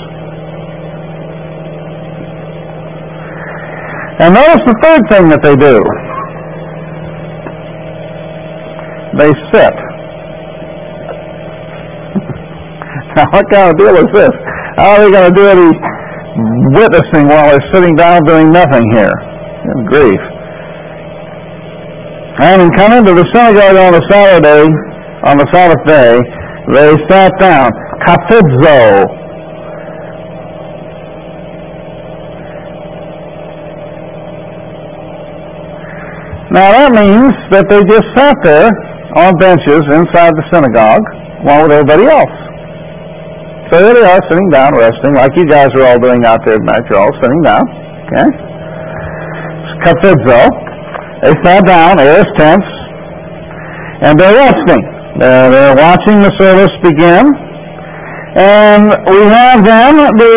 A: And notice the third thing that they do. They sit. Now, what kind of deal is this? How are they going to do any witnessing while they're sitting down doing nothing here? Good grief. And in coming to the synagogue on the Sabbath day, they sat down. Kapidzo. Now that means that they just sat there on benches inside the synagogue along with everybody else. So here they are sitting down, resting, like you guys are all doing out there tonight. You're all sitting down. Okay? Kafidzo. They sat down, aorist tense, and they're resting. They're watching the service begin. And we have then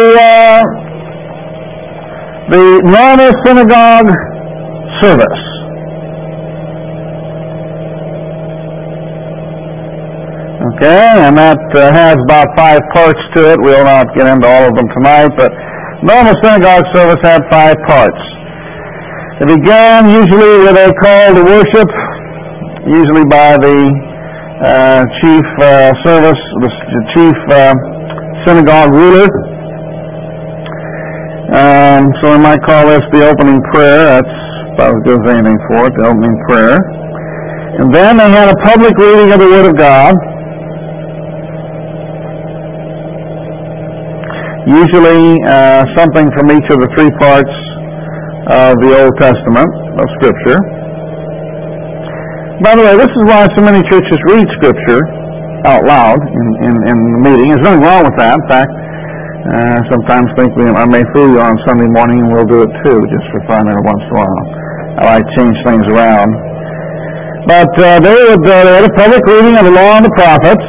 A: the normal synagogue service. Okay, and that has about 5 parts to it. We'll not get into all of them tonight, but normal synagogue service had 5 parts. It began usually with a call to worship, usually by the chief service, the chief synagogue ruler. So we might call this the opening prayer. That's about as good as anything for it, the opening prayer. And then they had a public reading of the Word of God. Usually something from each of the 3 parts of the Old Testament of Scripture. By the way, this is why so many churches read Scripture out loud in the meeting. There's nothing wrong with that. In fact, sometimes think I may fool you on Sunday morning, and we'll do it too, just for fun every once in a while. I like to change things around. But they had a public reading of the Law and the Prophets.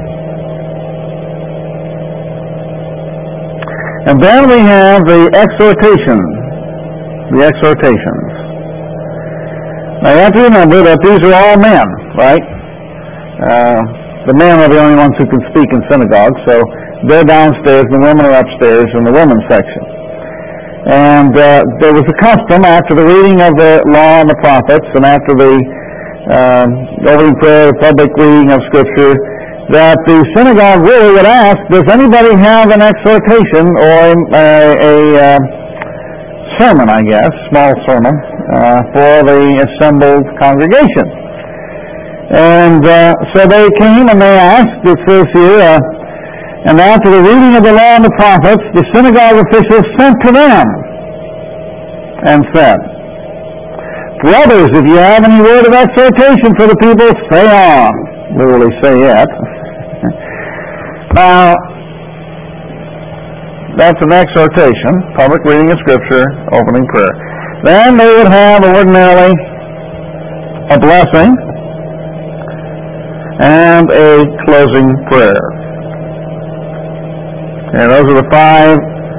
A: And then we have the exhortation. The exhortations. Now you have to remember that these are all men, right? The men are the only ones who can speak in synagogues, so they're downstairs and the women are upstairs in the women's section. And there was a custom after the reading of the Law and the Prophets and after the opening prayer, the public reading of Scripture, that the synagogue ruler would ask, does anybody have an exhortation or a sermon, I guess, small sermon, for the assembled congregation? And so they came and they asked, it says here, and after the reading of the Law and the Prophets, the synagogue officials sent to them and said, brothers, if you have any word of exhortation for the people, say on. Literally, say it. Now, that's an exhortation, public reading of Scripture, opening prayer. Then they would have ordinarily a blessing and a closing prayer. And those are the 5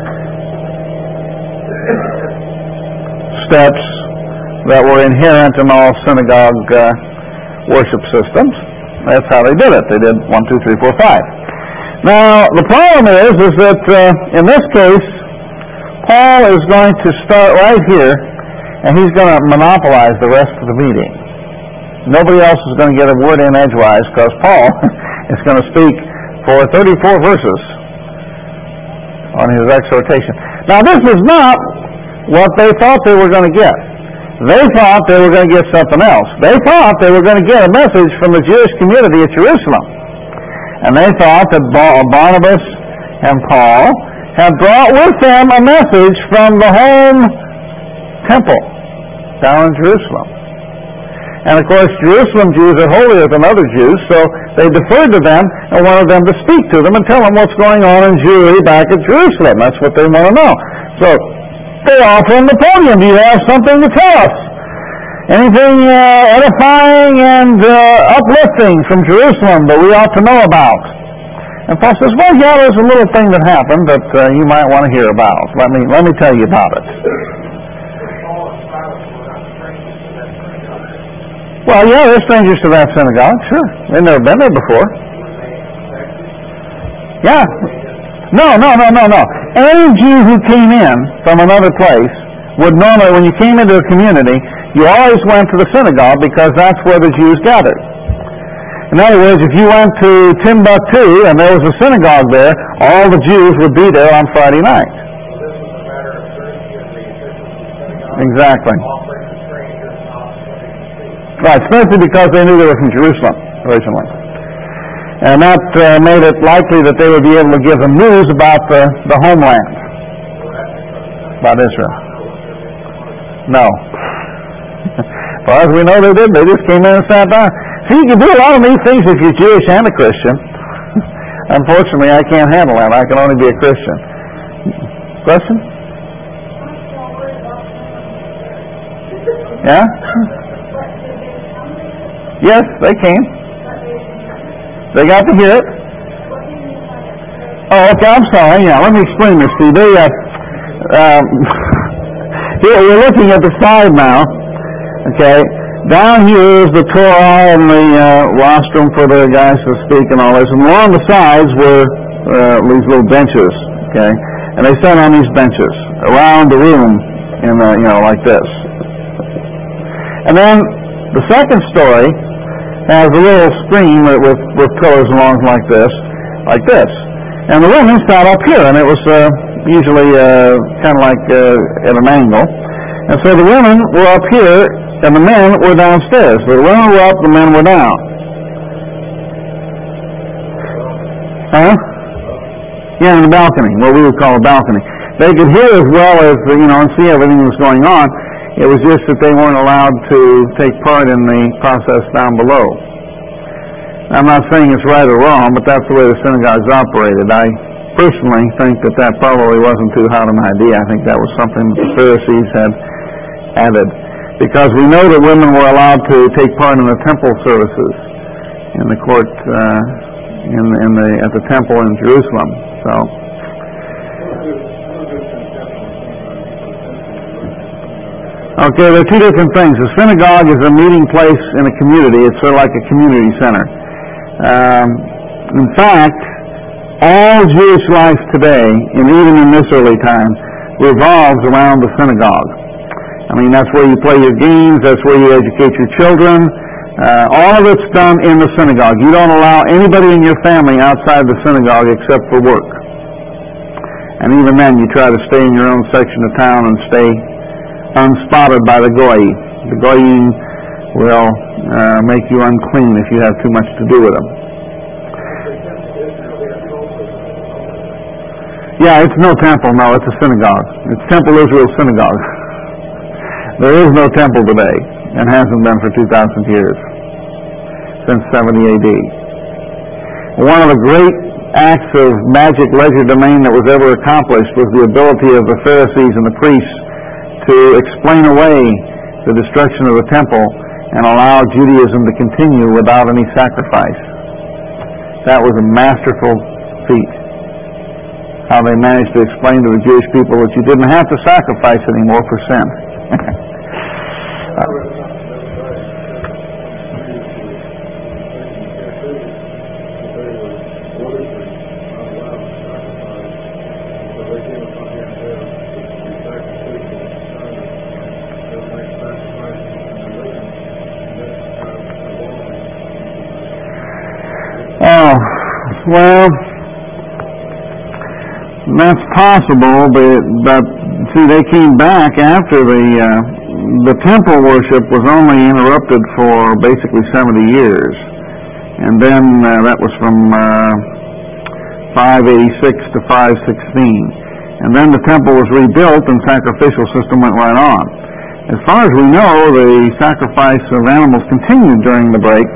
A: steps that were inherent in all synagogue worship systems. That's how they did it. They did 1, 2, 3, 4, 5. Now, the problem is that in this case, Paul is going to start right here, and he's going to monopolize the rest of the meeting. Nobody else is going to get a word in edgewise, because Paul is going to speak for 34 verses on his exhortation. Now, this is not what they thought they were going to get. They thought they were going to get something else. They thought they were going to get a message from the Jewish community at Jerusalem. And they thought that Barnabas and Paul had brought with them a message from the home temple down in Jerusalem. And of course, Jerusalem Jews are holier than other Jews, so they deferred to them and wanted them to speak to them and tell them what's going on in Jewry back at Jerusalem. That's what they want to know. So they offer them the podium. Do you have something to tell us? Anything edifying and uplifting from Jerusalem that we ought to know about? And Paul says, well, yeah, there's a little thing that happened that you might want to hear about. Let me tell you about it. Well, yeah, they're strangers to that synagogue, sure. They've never been there before. Yeah. No. Any Jew who came in from another place would normally, when you came into a community, you always went to the synagogue because that's where the Jews gathered. In other words, if you went to Timbuktu and there was a synagogue there, all the Jews would be there on Friday night. So this was a matter of courtesy of the officials of the synagogue. Exactly. Offering the strangers an opportunity to speak. Right, especially because they knew they were from Jerusalem originally. And that made it likely that they would be able to give them news about the homeland, about Israel. No. As far as we know, they did. They just came in and sat down. See, you can do a lot of these things if you're Jewish and a Christian. Unfortunately, I can't handle that. I can only be a Christian. Question? Yeah? Yes, they came. They got to hear it. Oh, okay, I'm sorry. Yeah, let me explain this to you. We're looking at the side now. Okay, down here is the Torah and the rostrum for the guys to speak and all this, and along the sides were these little benches. Okay, and they sat on these benches around the room, in like this. And then the second story has a little screen with pillars along like this. And the women sat up here, and it was usually kind of like at an angle. And so the women were up here, and the men were downstairs. The women were up, the men were down. Huh? Yeah, in the balcony, what we would call a balcony. They could hear as well as, and see everything that was going on. It was just that they weren't allowed to take part in the process down below. I'm not saying it's right or wrong, but that's the way the synagogues operated. I personally think that probably wasn't too hot an idea. I think that was something that the Pharisees had added. Because we know that women were allowed to take part in the temple services in the court, at the temple in Jerusalem. So, okay, there are two different things. The synagogue is a meeting place in a community. It's sort of like a community center. In fact, all Jewish life today, and even in this early time, revolves around the synagogue. I mean, that's where you play your games, that's where you educate your children. All of it's done in the synagogue. You don't allow anybody in your family outside the synagogue except for work. And even then, you try to stay in your own section of town and stay unspotted by the goy. The goyim will make you unclean if you have too much to do with them. Yeah, it's no temple, no, it's a synagogue. It's Temple Israel Synagogue. There is no temple today, and hasn't been for 2,000 years, since 70 AD. One of the great acts of magic legerdemain that was ever accomplished was the ability of the Pharisees and the priests to explain away the destruction of the temple and allow Judaism to continue without any sacrifice. That was a masterful feat. How they managed to explain to the Jewish people that you didn't have to sacrifice anymore for sin. Well, that's possible, but see, they came back after the temple worship was only interrupted for basically 70 years, and then that was from 586 to 516, and then the temple was rebuilt and sacrificial system went right on. As far as we know, the sacrifice of animals continued during the break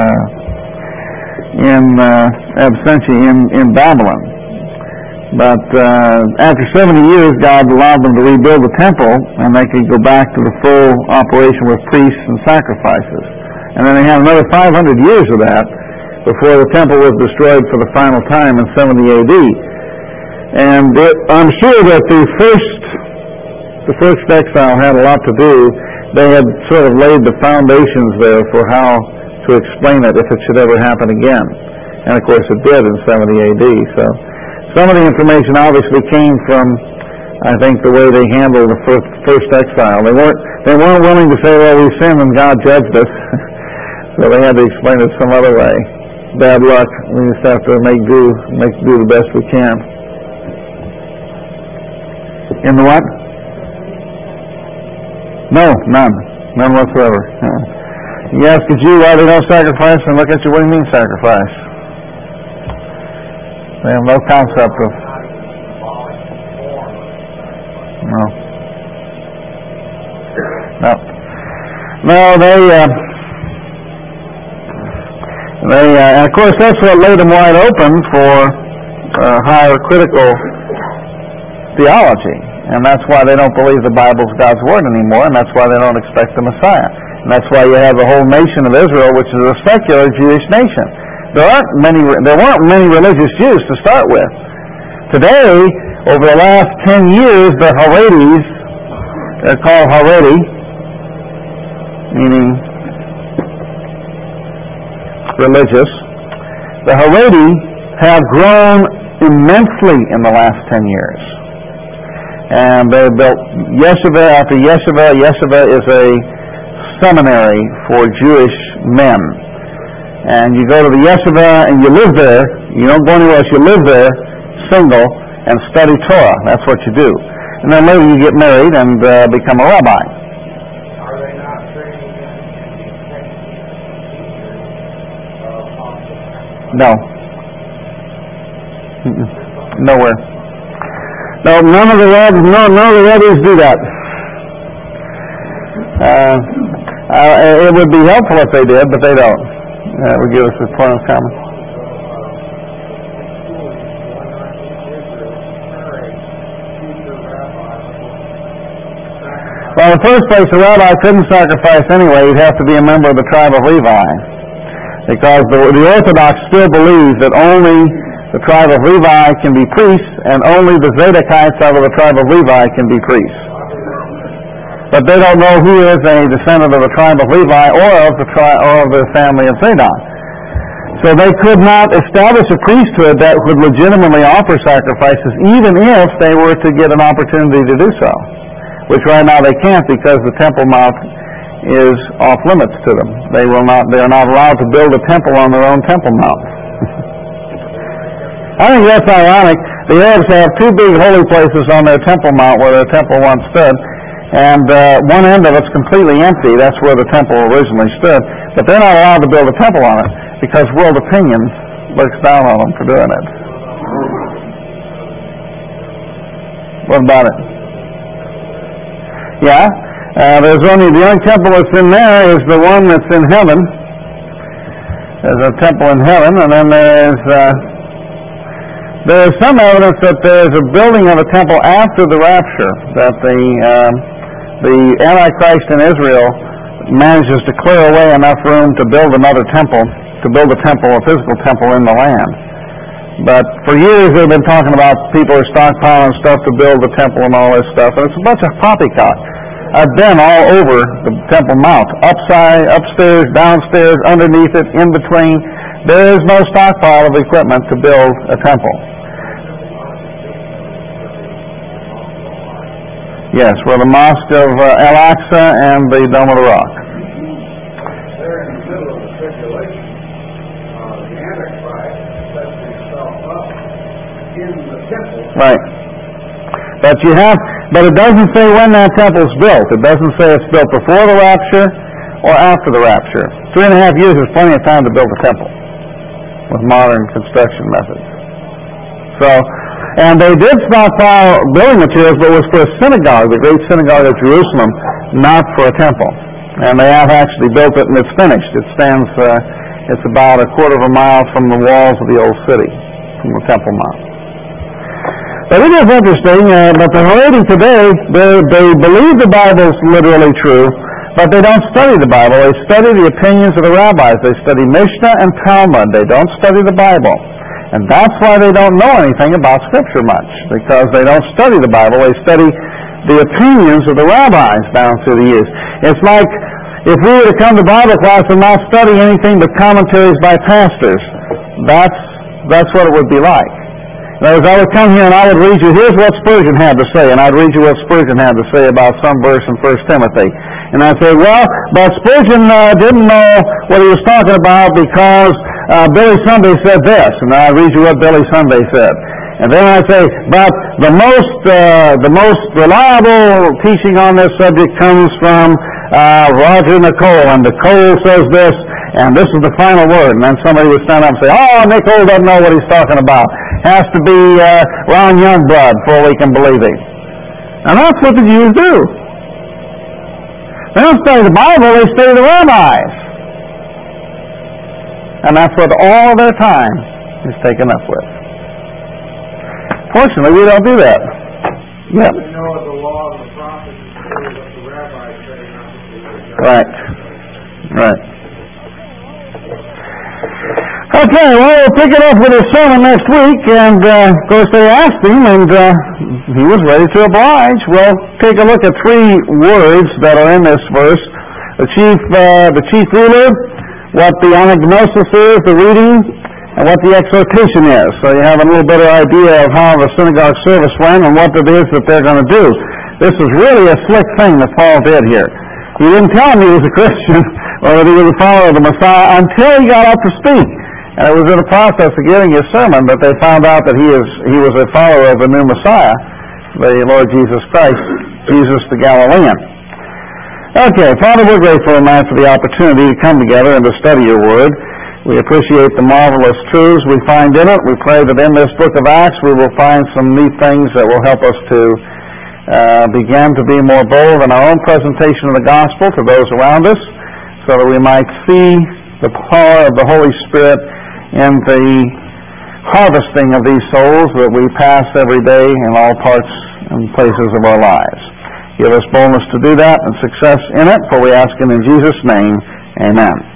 A: in absentia in Babylon. But after 70 years, God allowed them to rebuild the temple, and they could go back to the full operation with priests and sacrifices. And then they had another 500 years of that before the temple was destroyed for the final time in 70 AD. And I'm sure that the first exile had a lot to do. They had sort of laid the foundations there for how to explain it if it should ever happen again. And of course it did in 70 AD. So some of the information obviously came from, I think, the way they handled the first exile. They weren't willing to say, well, we sinned and God judged us. So they had to explain it some other way. Bad luck. We just have to make do the best we can. In the what? No, none whatsoever. You ask a Jew why they don't sacrifice, and look at you, what do you mean sacrifice? They have no concept of... No, and of course that's what laid them wide open for higher critical theology. And that's why they don't believe the Bible's God's Word anymore, and that's why they don't expect the Messiah. And that's why you have the whole nation of Israel, which is a secular Jewish nation. There weren't many religious Jews to start with. Today, over the last 10 years, the Haredis, they're called Haredi, meaning religious. The Haredi have grown immensely in the last 10 years. And they built yeshiva after yeshiva. Yeshiva is a seminary for Jewish men. And you go to the yeshiva and you live there. You don't go anywhere else. You live there, single, and study Torah. That's what you do. And then later you get married and become a rabbi.
B: Are they not training in
A: No. Nowhere. No, none of the rabbis do that. It would be helpful if they did, but they don't. That would give us a point of comment. Well, in the first place, a rabbi couldn't sacrifice anyway. He'd have to be a member of the tribe of Levi. Because the Orthodox still believe that only the tribe of Levi can be priests, and only the Zadokites out of the tribe of Levi can be priests. But they don't know who is a descendant of the tribe of Levi or of the family of Zadok. So they could not establish a priesthood that would legitimately offer sacrifices, even if they were to get an opportunity to do so. Which right now they can't, because the Temple Mount is off limits to them. They are not allowed to build a temple on their own Temple Mount. I think that's ironic. The Arabs have two big holy places on their Temple Mount where their temple once stood, and one end of it's completely empty. That's where the temple originally stood. But they're not allowed to build a temple on it because world opinion looks down on them for doing it. What about it? Yeah. There's only the only temple that's in there is the one that's in heaven. There's a temple in heaven, and then there's some evidence that there's a building of a temple after the rapture, that the Antichrist in Israel manages to clear away enough room to build another temple, a physical temple in the land. But for years they've been talking about people are stockpiling stuff to build the temple and all this stuff, and it's a bunch of poppycock. I've been all over the Temple Mount, upstairs, downstairs, underneath it, in between. There is no stockpile of equipment to build a temple. Yes, we're the Mosque of Al-Aqsa and the Dome of the Rock.
B: They're in the middle of the tribulation. The Antichrist sets himself up in the temple.
A: Right. But it doesn't say when that temple's built. It doesn't say it's built before the rapture or after the rapture. 3.5 years is plenty of time to build a temple with modern construction methods. And they did stockpile building materials, but it was for a synagogue, the great synagogue of Jerusalem, not for a temple. And they have actually built it, and it's finished. It stands, it's about a quarter of a mile from the walls of the old city, from the Temple Mount. But it is interesting, but the Haredi today, they believe the Bible's literally true, but they don't study the Bible. They study the opinions of the rabbis. They study Mishnah and Talmud. They don't study the Bible. And that's why they don't know anything about Scripture much, because they don't study the Bible. They study the opinions of the rabbis down through the years. It's like if we were to come to Bible class and not study anything but commentaries by pastors. That's what it would be like. In other words, I would come here and I would read you, here's what Spurgeon had to say, and I'd read you what Spurgeon had to say about some verse in 1 Timothy. And I'd say, well, but Spurgeon didn't know what he was talking about because Billy Sunday said this, and I'd read you what Billy Sunday said. And then I'd say, but the most reliable teaching on this subject comes from Roger Nicole, and Nicole says this, and this is the final word. And then somebody would stand up and say, oh, Nicole doesn't know what he's talking about. Has to be Ron Youngblood before we can believe him. And that's what the Jews do. They don't study the Bible, they study the rabbis. And that's what all of their time is taken up with. Fortunately, we don't do that. Yeah.
B: They know the law of the prophets is true, what the rabbis say not to do.
A: Right. Okay, well, we'll pick it up with his sermon next week, and of course they asked him, and he was ready to oblige. Well, take a look at three words that are in this verse. The chief ruler, what the anagnosis is, the reading, and what the exhortation is. So you have a little better idea of how the synagogue service went and what it is that they're going to do. This is really a slick thing that Paul did here. He didn't tell them he was a Christian or that he was a follower of the Messiah until he got up to speak. And it was in the process of giving his sermon that they found out that he was a follower of the new Messiah, the Lord Jesus Christ, Jesus the Galilean. Okay, Father, we're grateful tonight for the opportunity to come together and to study your word. We appreciate the marvelous truths we find in it. We pray that in this book of Acts we will find some neat things that will help us to begin to be more bold in our own presentation of the gospel to those around us, so that we might see the power of the Holy Spirit in the harvesting of these souls that we pass every day in all parts and places of our lives. Give us boldness to do that and success in it, for we ask it in Jesus' name. Amen.